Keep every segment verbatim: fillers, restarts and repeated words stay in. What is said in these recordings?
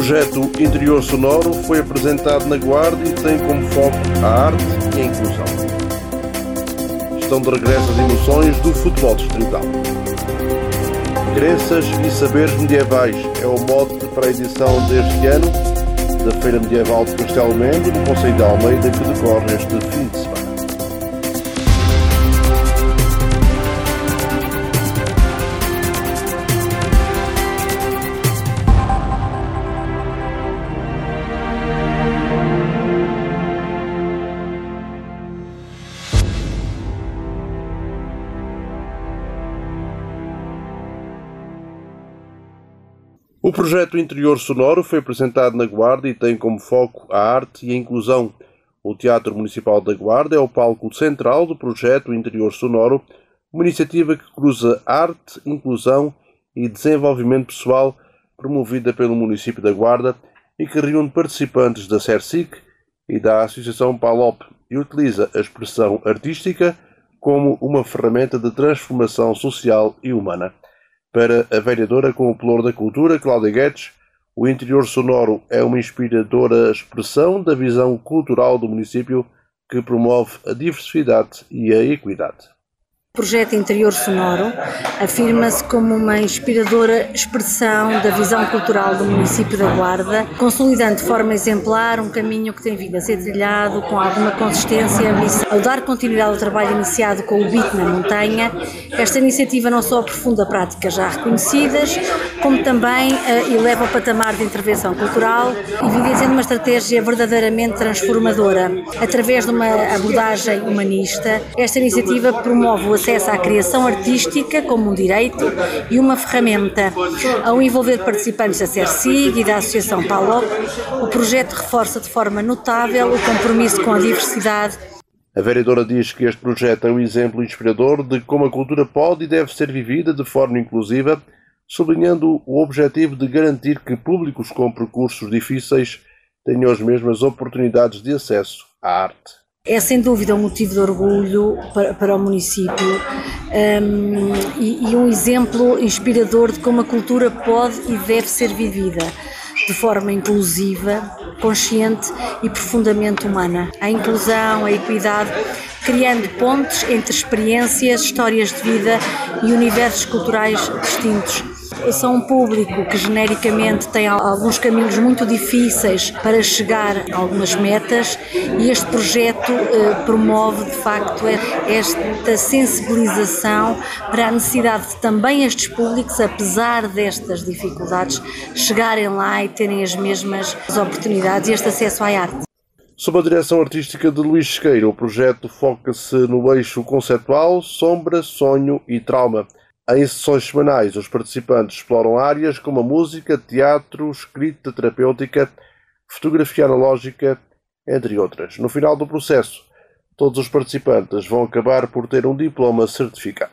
projeto Interior Sonoro foi apresentado na Guarda e tem como foco a arte e a inclusão. Estão de regresso as emoções do futebol distrital. Crenças e saberes medievais é o mote para a edição deste ano da Feira Medieval de Castelo Mendo, no concelho de Almeida, que decorre este fim de semana. O projeto Interior Sonoro foi apresentado na Guarda e tem como foco a arte e a inclusão. O Teatro Municipal da Guarda é o palco central do projeto Interior Sonoro, uma iniciativa que cruza arte, inclusão e desenvolvimento pessoal promovida pelo município da Guarda e que reúne participantes da SERSIC e da Associação PALOP e utiliza a expressão artística como uma ferramenta de transformação social e humana. Para a vereadora com o pelour da cultura, Cláudia Guedes, o Interior Sonoro é uma inspiradora expressão da visão cultural do município que promove a diversidade e a equidade. O projeto Interior Sonoro afirma-se como uma inspiradora expressão da visão cultural do município da Guarda, consolidando de forma exemplar um caminho que tem vindo a ser trilhado com alguma consistência. Ao dar continuidade ao trabalho iniciado com o B I T na montanha, esta iniciativa não só aprofunda práticas já reconhecidas, como também uh, eleva o patamar de intervenção cultural, evidenciando uma estratégia verdadeiramente transformadora. Através de uma abordagem humanista, esta iniciativa promove o acesso à criação artística como um direito e uma ferramenta. Ao envolver participantes da SERSIG e da Associação PALOP, o projeto reforça de forma notável o compromisso com a diversidade. A vereadora diz que este projeto é um exemplo inspirador de como a cultura pode e deve ser vivida de forma inclusiva, sublinhando o objetivo de garantir que públicos com percursos difíceis tenham as mesmas oportunidades de acesso à arte. É sem dúvida um motivo de orgulho para, para o município um, e, e um exemplo inspirador de como a cultura pode e deve ser vivida de forma inclusiva, consciente e profundamente humana. A inclusão, a equidade, criando pontes entre experiências, histórias de vida e universos culturais distintos. São um público que genericamente tem alguns caminhos muito difíceis para chegar a algumas metas e este projeto eh, promove de facto esta sensibilização para a necessidade de também estes públicos, apesar destas dificuldades, chegarem lá e terem as mesmas oportunidades e este acesso à arte. Sob a direção artística de Luís Sequeira, o projeto foca-se no eixo conceptual, sombra, sonho e trauma. Em sessões semanais, os participantes exploram áreas como a música, teatro, escrita terapêutica, fotografia analógica, entre outras. No final do processo, todos os participantes vão acabar por ter um diploma certificado.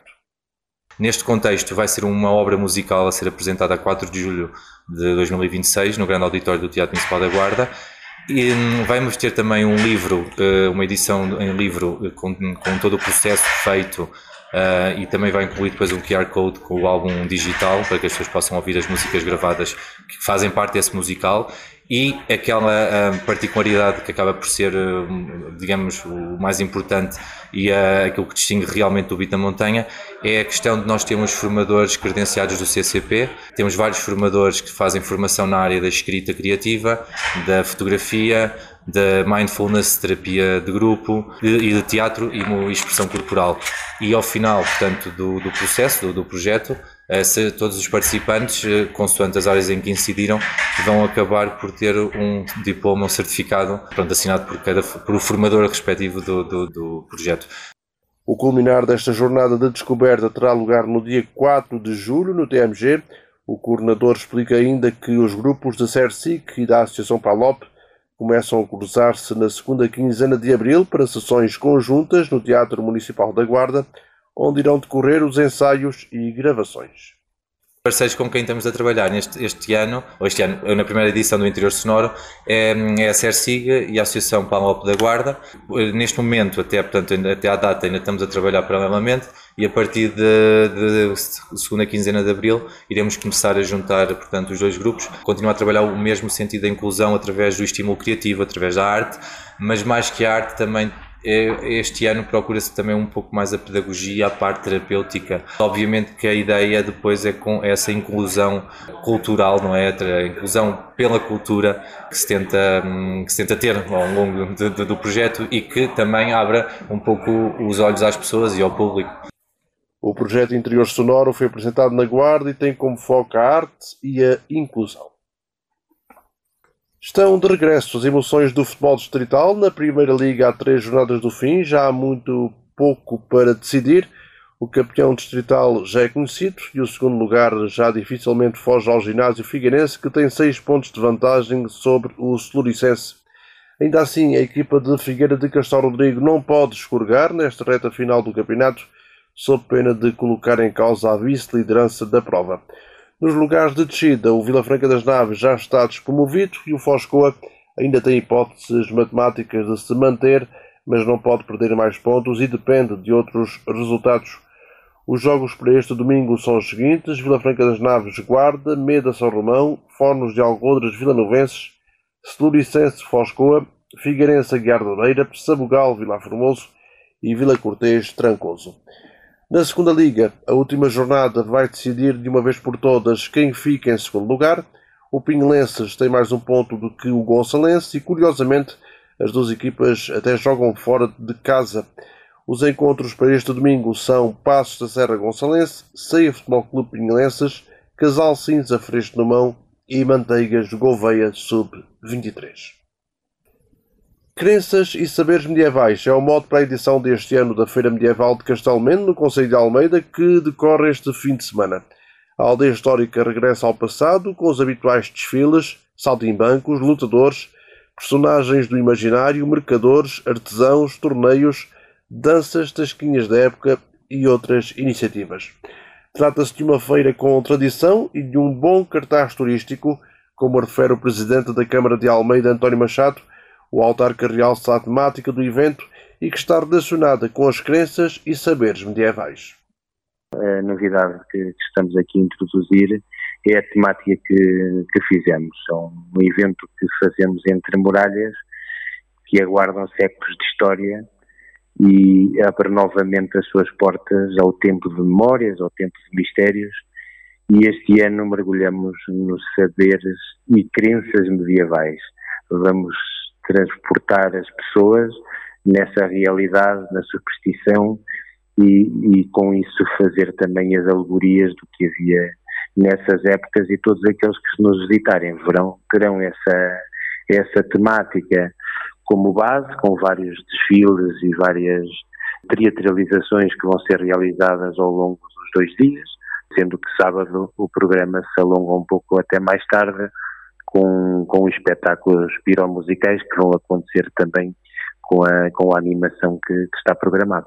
Neste contexto, vai ser uma obra musical a ser apresentada a quatro de julho de dois mil e vinte e seis, no Grande Auditório do Teatro Municipal da Guarda. E vamos ter também um livro, uma edição em livro com, com todo o processo feito. Uh, e também vai incluir depois um Q R Code com o álbum digital para que as pessoas possam ouvir as músicas gravadas que fazem parte desse musical e aquela uh, particularidade que acaba por ser, uh, digamos, o mais importante e uh, aquilo que distingue realmente o B I T da Montanha é a questão de nós termos formadores credenciados do C C P, temos vários formadores que fazem formação na área da escrita criativa, da fotografia, da mindfulness, terapia de grupo e de teatro e expressão corporal. E ao final, portanto, do, do processo, do, do projeto, se, todos os participantes, consoante as áreas em que incidiram, vão acabar por ter um diploma, um certificado, pronto, assinado por, cada, por o formador respectivo do, do, do projeto. O culminar desta jornada de descoberta terá lugar no dia quatro de julho, no T M G. O coordenador explica ainda que os grupos da SERSIC e da Associação PALOP começam a cruzar-se na segunda quinzena de abril para sessões conjuntas no Teatro Municipal da Guarda, onde irão decorrer os ensaios e gravações. Parceiros com quem estamos a trabalhar neste este ano, ou este ano, na primeira edição do Interior Sonoro, é, é a SERSIG e a Associação Palmop da Guarda. Neste momento, até, portanto, até à data, ainda estamos a trabalhar paralelamente e a partir de, de segunda quinzena de Abril iremos começar a juntar, portanto, os dois grupos, continuar a trabalhar o mesmo sentido da inclusão através do estímulo criativo, através da arte, mas mais que a arte também. Este ano procura-se também um pouco mais a pedagogia, a parte terapêutica. Obviamente que a ideia depois é com essa inclusão cultural, não é? A inclusão pela cultura que se tenta, que se tenta ter ao longo de, de, do projeto e que também abra um pouco os olhos às pessoas e ao público. O projeto Interior Sonoro foi apresentado na Guarda e tem como foco a arte e a inclusão. Estão de regresso as emoções do futebol distrital. Na Primeira Liga há três jornadas do fim, já há muito pouco para decidir. O campeão distrital já é conhecido e o segundo lugar já dificilmente foge ao Ginásio Figueirense, que tem seis pontos de vantagem sobre o Celuricense. Ainda assim, a equipa de Figueira de Castro Rodrigo não pode escorregar nesta reta final do campeonato, sob pena de colocar em causa a vice-liderança da prova. Nos lugares de descida, o Vila Franca das Naves já está despromovido e o Foscoa ainda tem hipóteses matemáticas de se manter, mas não pode perder mais pontos e depende de outros resultados. Os jogos para este domingo são os seguintes: Vila Franca das Naves, Guarda, Meda, São Romão, Fornos de Algodres, Vilanovenses, Celuricense, Foscoa, Figueirense, Aguiar de Oreira, Sabugal, Vila Formoso e Vila Cortês, Trancoso. Na segunda Liga, a última jornada vai decidir de uma vez por todas quem fica em segundo lugar. O Pinhelenses tem mais um ponto do que o Gonçalense e, curiosamente, as duas equipas até jogam fora de casa. Os encontros para este domingo são Passos da Serra Gonçalense, Ceia Futebol Clube Pinhelenses, Casal Cinza Freixo no Mão e Manteigas Gouveia sub vinte e três. Crenças e saberes medievais é o mote para a edição deste ano da Feira Medieval de Castelo Mendo, no concelho de Almeida, que decorre este fim de semana. A aldeia histórica regressa ao passado, com os habituais desfiles, saltimbancos, lutadores, personagens do imaginário, mercadores, artesãos, torneios, danças, tasquinhas da época e outras iniciativas. Trata-se de uma feira com tradição e de um bom cartaz turístico, como refere o presidente da Câmara de Almeida, António Machado. O autarca realça a temática do evento e que está relacionada com as crenças e saberes medievais. A novidade que estamos aqui a introduzir é a temática que, que fizemos. É um evento que fazemos entre muralhas que aguardam séculos de história e abre novamente as suas portas ao tempo de memórias, ao tempo de mistérios, e este ano mergulhamos nos saberes e crenças medievais. Vamos transportar as pessoas nessa realidade, na superstição e, e com isso fazer também as alegorias do que havia nessas épocas, e todos aqueles que nos visitarem verão, terão essa, essa temática como base, com vários desfiles e várias teatralizações que vão ser realizadas ao longo dos dois dias, sendo que sábado o programa se alonga um pouco até mais tarde, com, com espetáculos piromusicais que vão acontecer também com a, com a animação que, que está programada.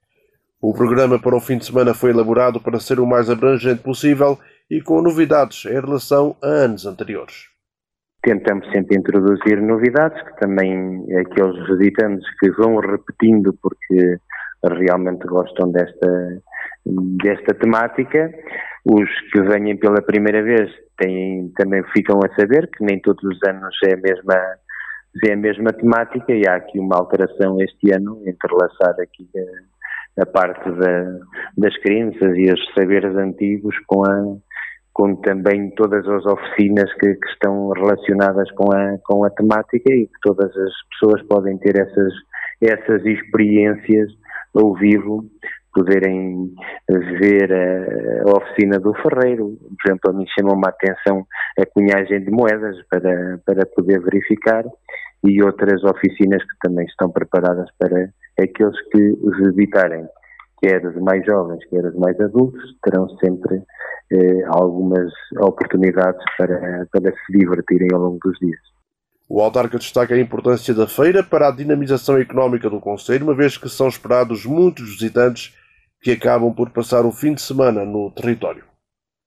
O programa para o fim de semana foi elaborado para ser o mais abrangente possível e com novidades em relação a anos anteriores. Tentamos sempre introduzir novidades, que também aqueles visitantes que vão repetindo porque realmente gostam desta, desta temática. Os que venham pela primeira vez têm, também ficam a saber que nem todos os anos é a mesma, é a mesma temática, e há aqui uma alteração este ano, entrelaçar aqui a, a parte da, das crenças e os saberes antigos com, a, com também todas as oficinas que, que estão relacionadas com a, com a temática, e que todas as pessoas podem ter essas, essas experiências ao vivo, poderem ver a, a oficina do ferreiro. Por exemplo, a mim chamou-me a atenção a cunhagem de moedas para, para poder verificar, e outras oficinas que também estão preparadas para aqueles que os visitarem, quer os mais jovens, quer os mais adultos, terão sempre eh, algumas oportunidades para, para se divertirem ao longo dos dias. O autarca destaca a importância da feira para a dinamização económica do concelho, uma vez que são esperados muitos visitantes que acabam por passar o fim de semana no território.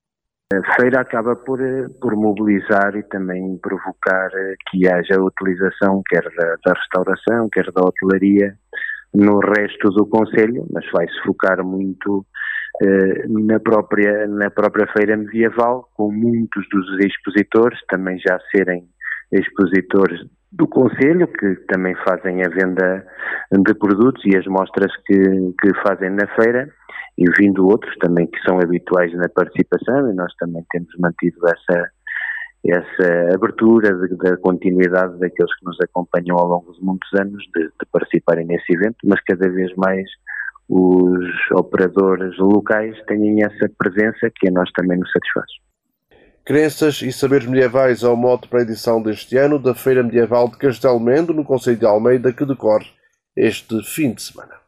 A feira acaba por, por mobilizar e também provocar que haja utilização quer da, da restauração, quer da hotelaria no resto do concelho, mas vai-se focar muito eh, na, própria, na própria feira medieval, com muitos dos expositores também já serem expositores do concelho, que também fazem a venda de produtos e as mostras que, que fazem na feira, e vindo outros também que são habituais na participação, e nós também temos mantido essa, essa abertura de, da continuidade daqueles que nos acompanham ao longo de muitos anos de, de participarem nesse evento, mas cada vez mais os operadores locais têm essa presença que a nós também nos satisfaz. Crenças e saberes medievais é o mote para a edição deste ano da Feira Medieval de Castelo Mendo, no concelho de Almeida, que decorre este fim de semana.